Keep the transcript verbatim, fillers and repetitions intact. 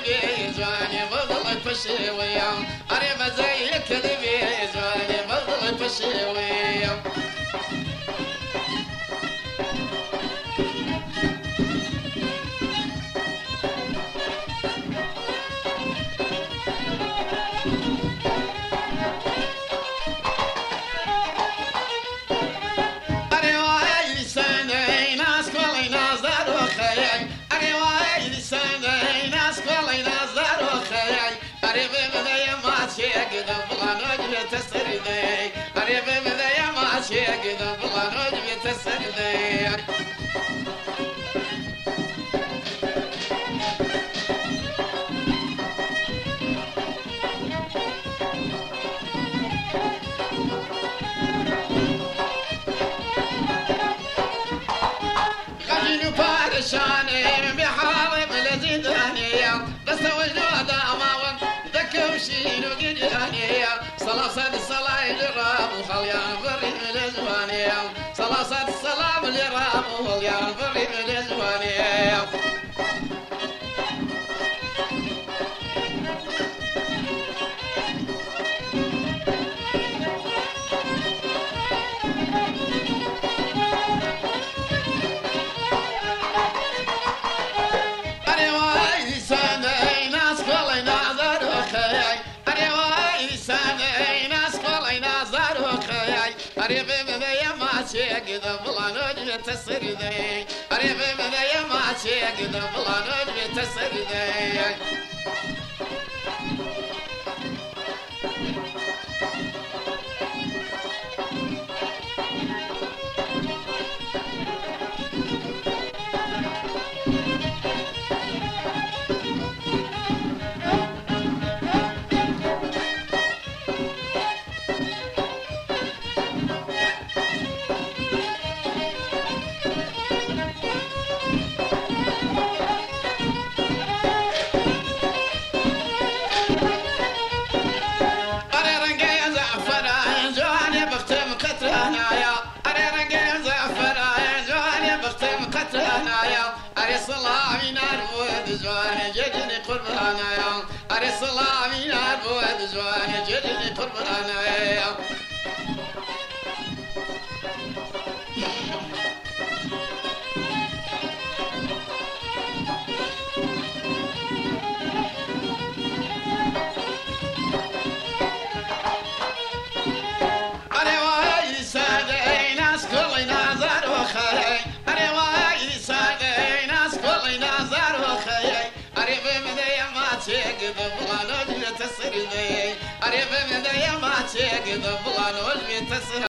كذبي جواني بغل فشوية أريب زي كذبي جواني بغل فشوية تسردي قريب من ذي ما شيء قبل نجم تسردي غني بارشاني بحارب لزيدانية بس وجود أمام ذكوشين وقديانية صلاصة الصلاة للراب وخليان فريد الازوانية صلاصة السلام للراب وخليان فريد الازوانية قريب من ذي ما شيء قبل نجم تسردي قريب من ذي ما شيء قبل نجم تسردي سلامي نار بود زواني جدني قربانا يا أري سلامي نار بود زواني جدني قربانا يا أري واي سادي ناس كل نازر وخاي أري واي سادي قبل نجم تسردي قريب من ذي ما شيء قبل نجم تسردي